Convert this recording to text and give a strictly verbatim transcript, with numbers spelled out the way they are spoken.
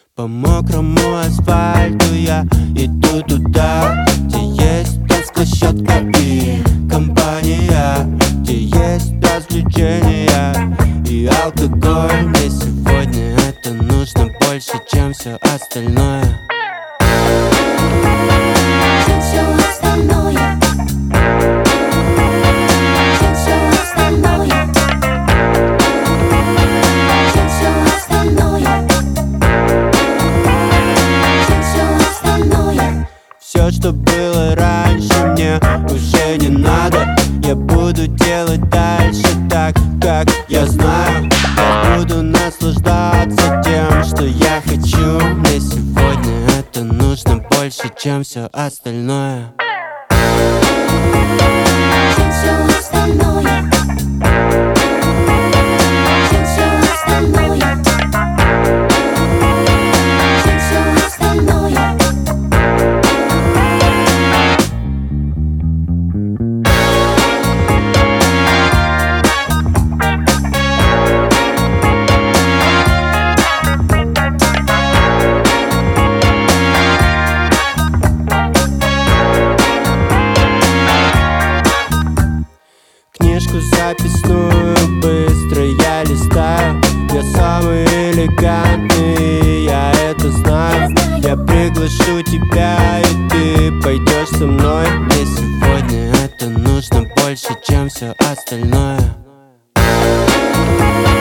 По мокрому асфальту я иду туда, где есть танцплощадка и компания, где есть развлечения и алкоголь. Мне сегодня это нужно больше, чем все остальное. Чем все остальное. Чем все остальное. Чем все остальное. Чем все остальное. Все, что было раньше, мне уже не надо. Я буду делать дальше так, как я знаю. Я буду наслаждаться тем, что я хочу. Мне сегодня это нужно больше, чем все остальное. Чем все остальное. Чем все остальное. Чем все остальное. Книжку записную быстро я листаю. Я самый элегантный, я это знаю. Я приглашу тебя, и ты пойдешь со мной. Мне сегодня это нужно больше, чем все остальное.